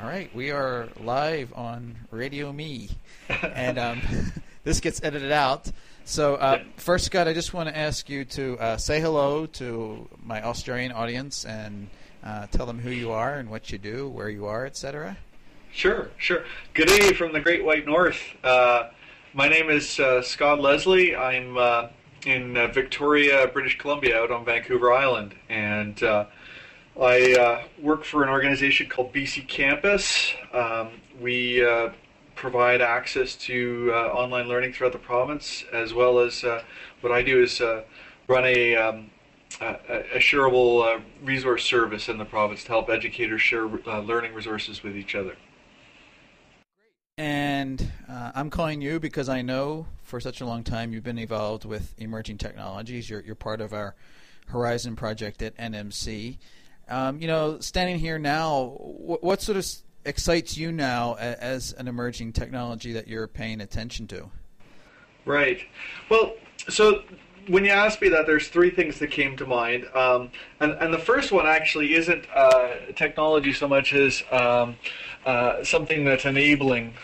All right, we are live on Radio Me, and this gets edited out. So first, Scott, I just want to ask you to say hello to my Australian audience and tell them who you are and what you do, where you are, etc. Sure. Good day from the Great White North. My name is Scott Leslie. I'm in Victoria, British Columbia, out on Vancouver Island, and I work for an organization called BC Campus. We provide access to online learning throughout the province, as well as what I do is run a shareable resource service in the province to help educators share learning resources with each other. And I'm calling you because I know for such a long time you've been involved with emerging technologies. You're part of our Horizon project at NMC. Standing here now, what sort of excites you now as an emerging technology that you're paying attention to? Right. Well, so when you asked me that, there's three things that came to mind. And the first one actually isn't technology so much as something that's enabling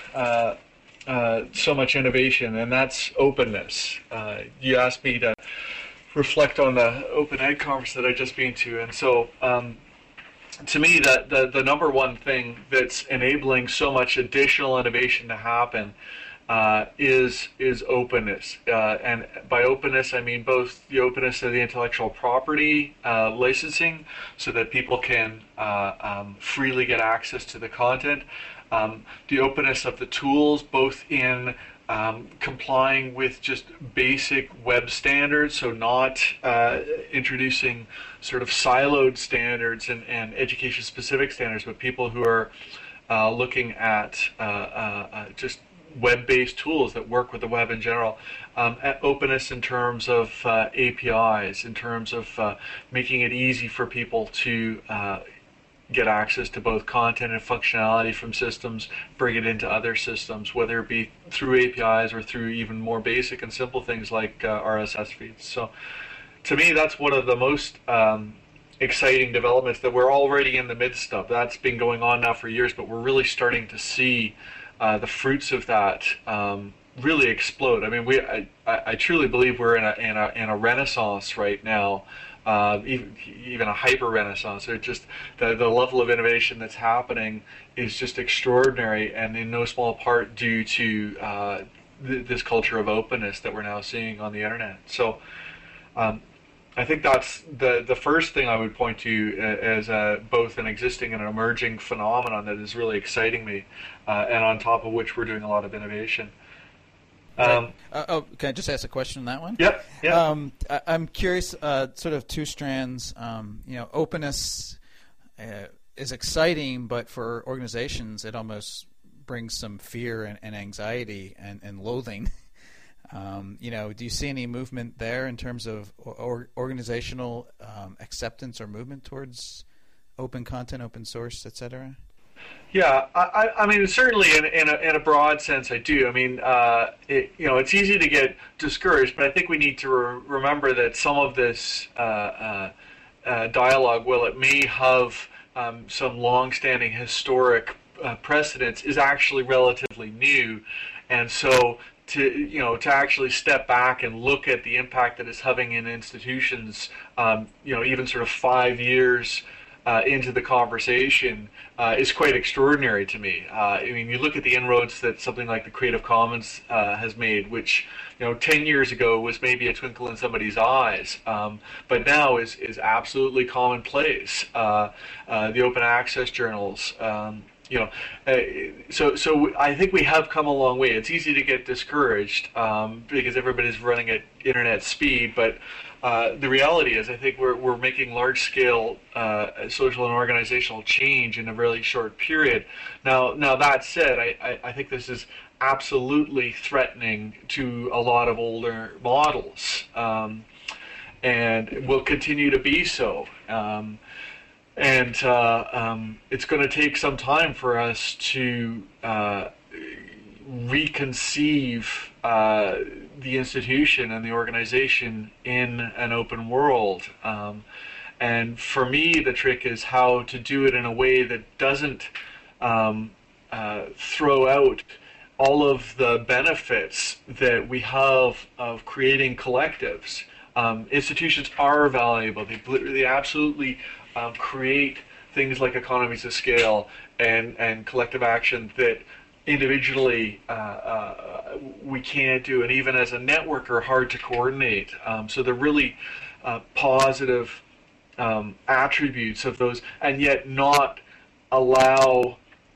so much innovation, and that's openness. You asked me to reflect on the Open Ed conference that I just been to, and so to me, the number one thing that's enabling so much additional innovation to happen is openness, and by openness I mean both the openness of the intellectual property licensing, so that people can freely get access to the content, the openness of the tools, both in complying with just basic web standards, so not introducing sort of siloed standards and education-specific standards, but people who are looking at just web-based tools that work with the web in general. Openness in terms of APIs, in terms of making it easy for people to get access to both content and functionality from systems, bring it into other systems, whether it be through APIs or through even more basic and simple things like RSS feeds. So to me, that's one of the most exciting developments that we're already in the midst of. That's been going on now for years, but we're really starting to see the fruits of that really explode. I mean, I truly believe we're in a renaissance right now. Even a hyper renaissance. It just the level of innovation that's happening is just extraordinary, and in no small part due to this culture of openness that we're now seeing on the internet. So I think that's the first thing I would point to as both an existing and an emerging phenomenon that is really exciting me, and on top of which we're doing a lot of innovation. Can I just ask a question on that one? Yep. I'm curious, sort of two strands. Openness is exciting, but for organizations, it almost brings some fear and anxiety and loathing. Do you see any movement there in terms of organizational acceptance or movement towards open content, open source, etc.? Yeah, I mean, certainly in a broad sense, I do. I mean, it's easy to get discouraged, but I think we need to remember that some of this dialogue, while it may have some long-standing historic precedents, is actually relatively new, and so to actually step back and look at the impact that it's having in institutions, even sort of 5 years into the conversation is quite extraordinary to me. I mean, you look at the inroads that something like the Creative Commons has made, which 10 years ago was maybe a twinkle in somebody's eyes, but now is absolutely commonplace. The open access journals. So I think we have come a long way. It's easy to get discouraged because everybody's running at internet speed, but the reality is, I think we're making large-scale social and organizational change in a really short period. Now that said, I think this is absolutely threatening to a lot of older models, and will continue to be so. And it's going to take some time for us to reconceive the institution and the organization in an open world. And for me, the trick is how to do it in a way that doesn't throw out all of the benefits that we have of creating collectives. Institutions are valuable. They absolutely create things like economies of scale and collective action that individually we can't do, and even as a network are hard to coordinate. So they're really positive attributes of those, and yet not allow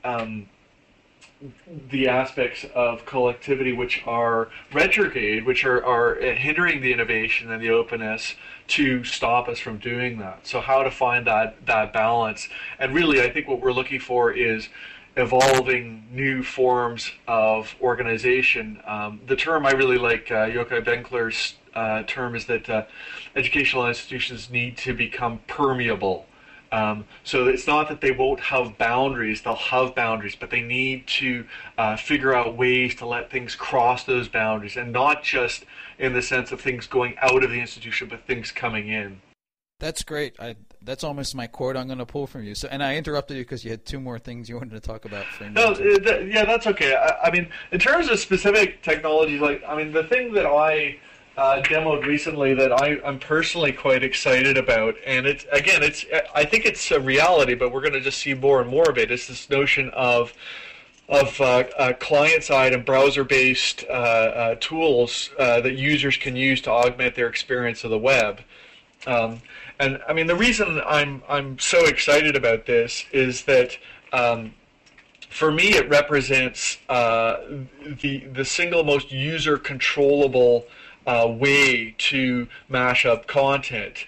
the aspects of collectivity which are retrograde, which are hindering the innovation and the openness, to stop us from doing that. So how to find that balance. And really, I think what we're looking for is evolving new forms of organization. The term I really like, Yochai Benkler's term, is that educational institutions need to become permeable. So it's not that they won't have boundaries, they'll have boundaries, but they need to figure out ways to let things cross those boundaries, and not just in the sense of things going out of the institution, but things coming in. That's great. That's almost my quote I'm going to pull from you. So, and I interrupted you because you had two more things you wanted to talk about. Yeah, that's okay. I mean, in terms of specific technologies, the thing that I demoed recently that I'm personally quite excited about, and I think it's a reality, but we're going to just see more and more of it, is this notion of client-side and browser-based tools that users can use to augment their experience of the web. And I mean, the reason I'm so excited about this is that for me it represents the single most user-controllable way to mash up content.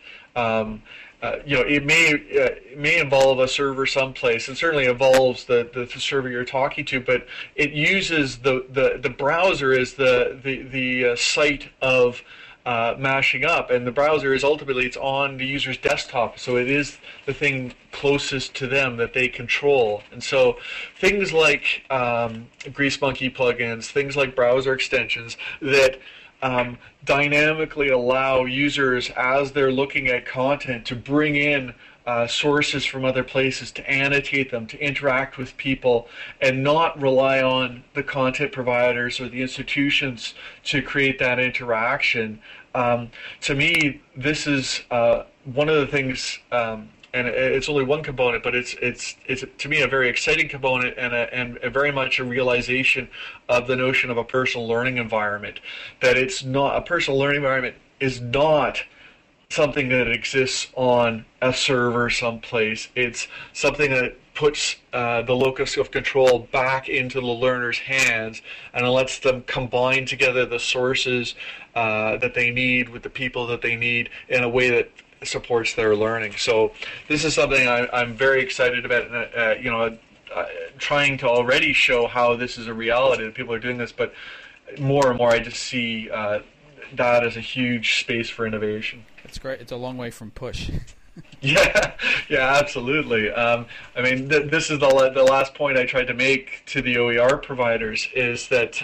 It may involve a server someplace, and certainly involves the server you're talking to, but it uses the browser as the site of mashing up, and the browser is ultimately, it's on the user's desktop, so it is the thing closest to them that they control. And so things like Grease Monkey plugins, things like browser extensions that dynamically allow users, as they're looking at content, to bring in sources from other places, to annotate them, to interact with people, and not rely on the content providers or the institutions to create that interaction. To me, this is one of the things, and it's only one component, but it's to me a very exciting component, and very much a realization of the notion of a personal learning environment. That it's not, a personal learning environment is not something that exists on a server someplace. It's something that puts the locus of control back into the learner's hands, and it lets them combine together the sources that they need with the people that they need in a way that supports their learning. So this is something I'm very excited about, trying to already show how this is a reality, that people are doing this, but more and more I just see that as a huge space for innovation. That's great. It's a long way from push. Yeah, absolutely. This is the last point I tried to make to the OER providers, is that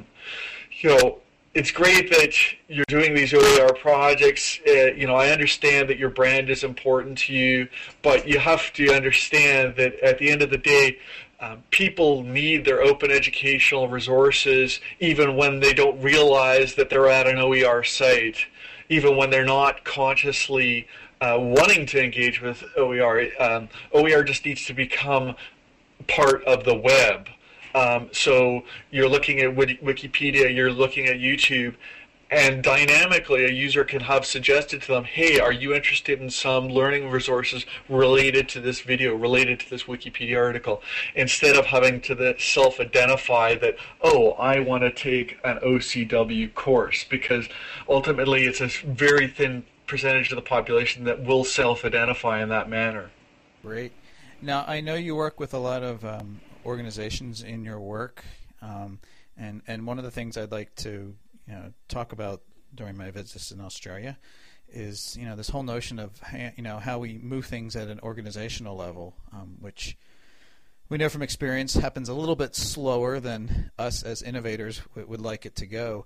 it's great that you're doing these OER projects. I understand that your brand is important to you, but you have to understand that at the end of the day, people need their open educational resources even when they don't realize that they're at an OER site, even when they're not consciously wanting to engage with OER. OER just needs to become part of the web. So you're looking at Wikipedia, you're looking at YouTube, and dynamically a user can have suggested to them, hey, are you interested in some learning resources related to this video, related to this Wikipedia article, instead of having to self-identify that, oh, I want to take an OCW course, because ultimately it's a very thin percentage of the population that will self-identify in that manner. Great. Now, I know you work with a lot of organizations in your work, and one of the things I'd like to talk about during my visits in Australia is this whole notion of how we move things at an organizational level, which we know from experience happens a little bit slower than us as innovators would like it to go.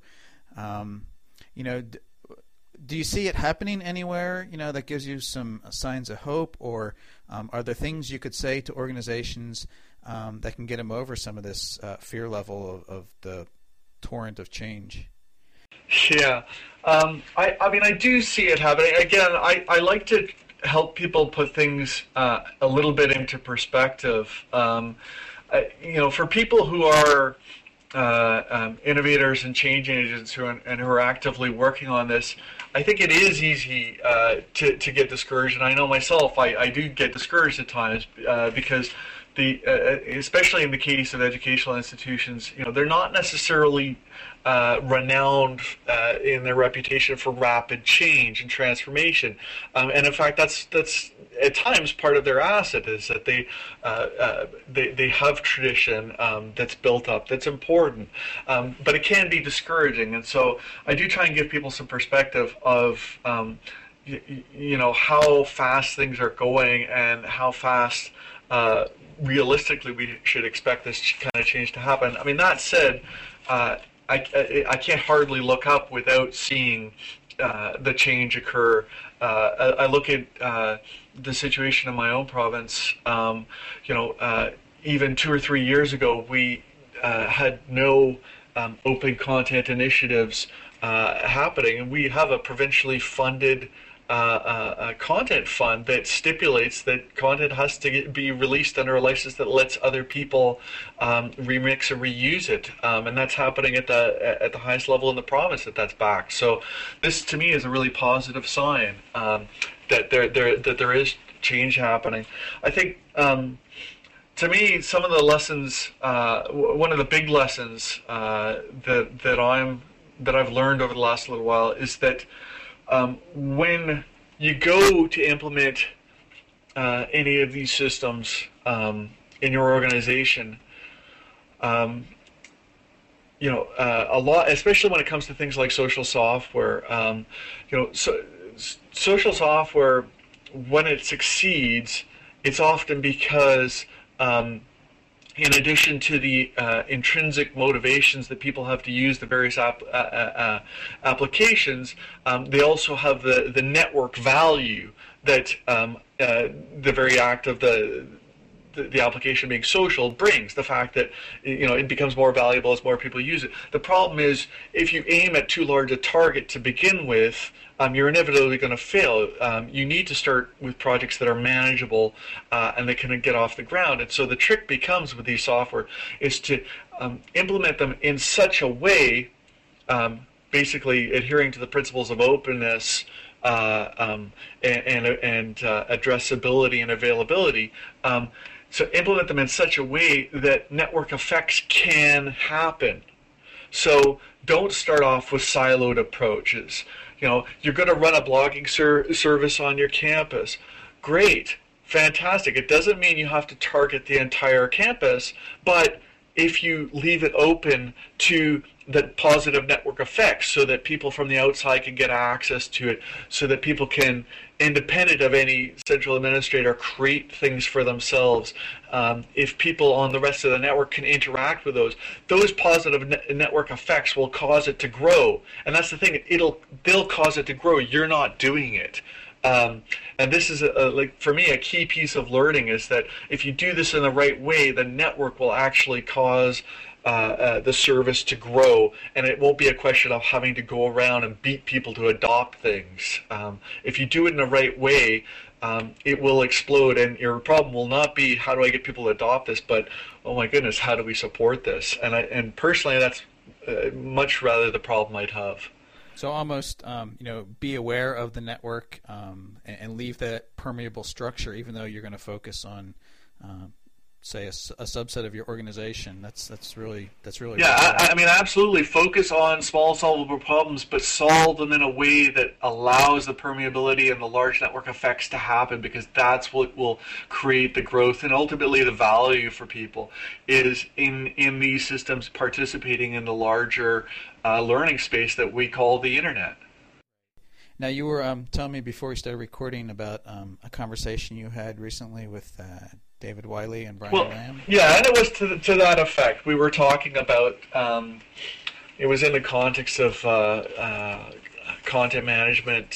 Do you see it happening anywhere, that gives you some signs of hope, or are there things you could say to organizations that can get them over some of this fear level of the torrent of change? Yeah, I mean, I do see it happening. Again, I like to help people put things a little bit into perspective. For people who are innovators and change agents who are actively working on this, I think it is easy to get discouraged, and I know myself, I do get discouraged at times because especially in the case of educational institutions, they're not necessarily renowned in their reputation for rapid change and transformation, and in fact, that's at times part of their asset is that they have tradition that's built up, that's important, but it can be discouraging, and so I do try and give people some perspective of how fast things are going and how fast realistically we should expect this kind of change to happen. I mean, that said, I can't hardly look up without seeing the change occur. I look at the situation in my own province. Even 2 or 3 years ago, we had no open content initiatives happening, and we have a provincially funded a content fund that stipulates that content has to be released under a license that lets other people remix or reuse it, and that's happening at the highest level in the province. That's back. So this, to me, is a really positive sign that there is change happening. I think. To me, some of the lessons, one of the big lessons that I've learned over the last little while is that when you go to implement any of these systems in your organization, a lot, especially when it comes to things like social software, social software, when it succeeds, it's often because in addition to the intrinsic motivations that people have to use the various applications, they also have the network value that the very act of the application being social brings. The fact that it becomes more valuable as more people use it. The problem is if you aim at too large a target to begin with, you're inevitably going to fail. You need to start with projects that are manageable and that can get off the ground. And so the trick becomes with these software is to implement them in such a way, basically adhering to the principles of openness and addressability and availability. So implement them in such a way that network effects can happen. So don't start off with siloed approaches. You're going to run a blogging service on your campus. Great, fantastic. It doesn't mean you have to target the entire campus, but if you leave it open to the positive network effects so that people from the outside can get access to it, so that people can, independent of any central administrator, create things for themselves. If people on the rest of the network can interact with those positive network effects will cause it to grow. And that's the thing, they'll cause it to grow. You're not doing it. And this is, for me, a key piece of learning is that if you do this in the right way, the network will actually cause the service to grow, and it won't be a question of having to go around and beat people to adopt things. If you do it in the right way, it will explode, and your problem will not be how do I get people to adopt this, but oh my goodness, how do we support this? And personally, that's much rather the problem I'd have. So almost, be aware of the network and leave that permeable structure, even though you're going to focus on, say, a subset of your organization. That's really yeah. I mean, absolutely. Focus on small solvable problems, but solve them in a way that allows the permeability and the large network effects to happen, because that's what will create the growth and ultimately the value for people. Is in these systems participating in the larger learning space that we call the internet. Now, you were telling me before we started recording about a conversation you had recently with David Wiley and Brian Lamb. Yeah, and it was to that effect. We were talking about, it was in the context of content management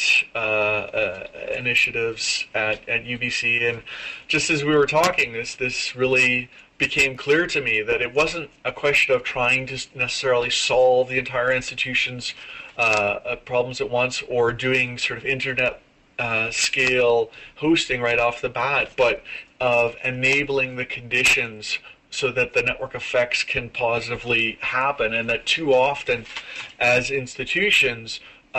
initiatives at UBC, and just as we were talking, this really became clear to me that it wasn't a question of trying to necessarily solve the entire institution's problems at once, or doing sort of internet scale hosting right off the bat, but of enabling the conditions so that the network effects can positively happen. And that too often as institutions,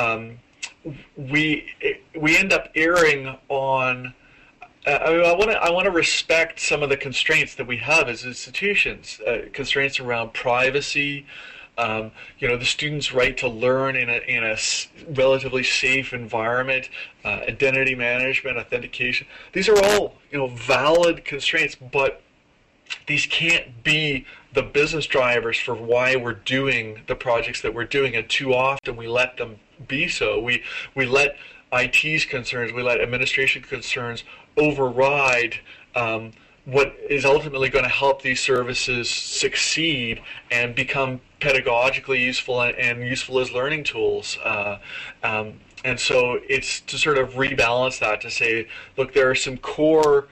we end up erring on I want to respect some of the constraints that we have as institutions, constraints around privacy, the student's right to learn in a relatively safe environment, identity management, authentication. These are all valid constraints, but these can't be the business drivers for why we're doing the projects that we're doing, and too often we let them be so. We let IT's concerns, we let administration concerns override what is ultimately going to help these services succeed and become pedagogically useful and useful as learning tools. And so it's to sort of rebalance that, to say, look, there are some core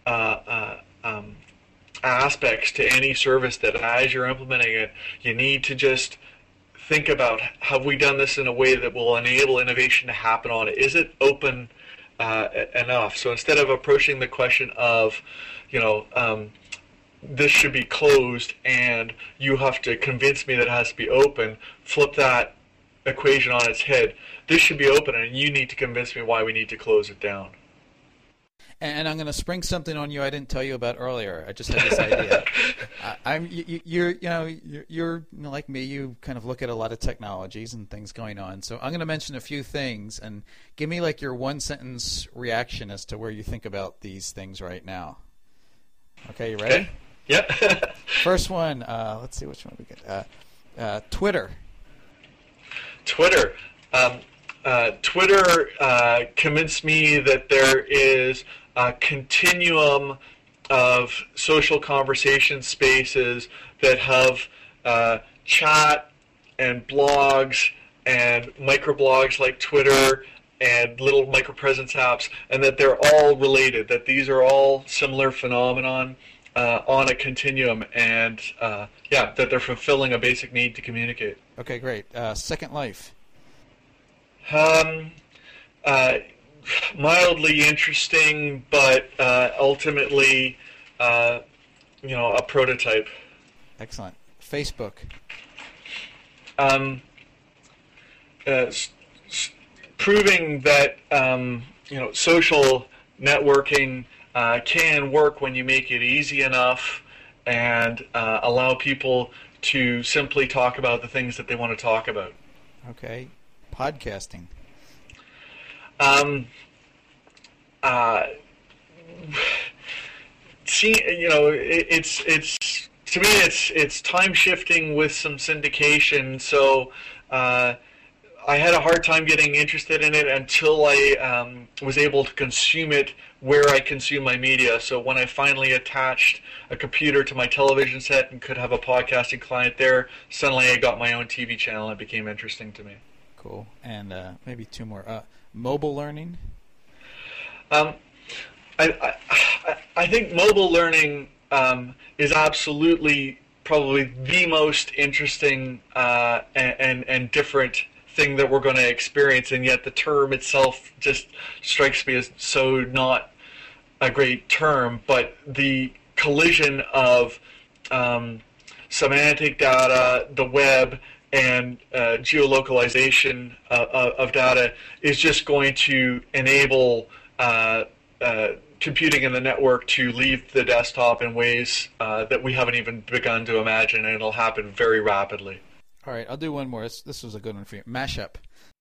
aspects to any service that as you're implementing it, you need to just think about, have we done this in a way that will enable innovation to happen on it? Is it open enough? So instead of approaching the question of, this should be closed and you have to convince me that it has to be open, flip that equation on its head. This should be open and you need to convince me why we need to close it down. And I'm going to spring something on you I didn't tell you about earlier. I just had this idea. You're like me. You kind of look at a lot of technologies and things going on. So I'm going to mention a few things and give me like your one sentence reaction as to where you think about these things right now. Okay, you ready? Okay. Yep. First one. Let's see which one we get. Twitter. Twitter. Twitter convinced me that there is a continuum of social conversation spaces that have chat and blogs and microblogs like Twitter and little micropresence apps, and that they're all related, that these are all similar phenomenon on a continuum, and that they're fulfilling a basic need to communicate. Okay, great. Second Life. Mildly interesting, but ultimately, a prototype. Excellent. Facebook. Proving that social networking can work when you make it easy enough and allow people to simply talk about the things that they want to talk about. Okay. Podcasting. It's to me it's time shifting with some syndication. So I had a hard time getting interested in it until I was able to consume it where I consume my media. So when I finally attached a computer to my television set and could have a podcasting client there, suddenly I got my own TV channel and it became interesting to me. Cool. And maybe two more. Mobile learning? I think mobile learning is absolutely probably the most interesting and different thing that we're going to experience, and yet the term itself just strikes me as so not a great term. But the collision of semantic data, the web, and geolocalization of data is just going to enable computing in the network to leave the desktop in ways that we haven't even begun to imagine, and it'll happen very rapidly. All right, I'll do one more. This was a good one for you. Mashup.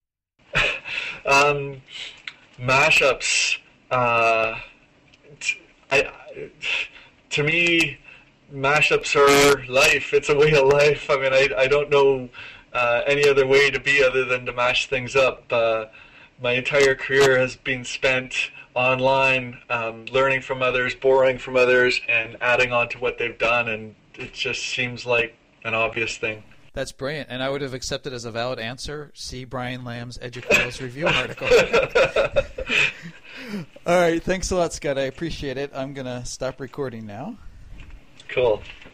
Mashups. To me, mashups are life. It's a way of life. I mean, I don't know any other way to be other than to mash things up. My entire career has been spent online, learning from others, borrowing from others, and adding on to what they've done, and it just seems like an obvious thing. That's brilliant, and I would have accepted as a valid answer. See Brian Lamb's Educators Review article. All right, thanks a lot, Scott. I appreciate it. I'm going to stop recording now. Cool.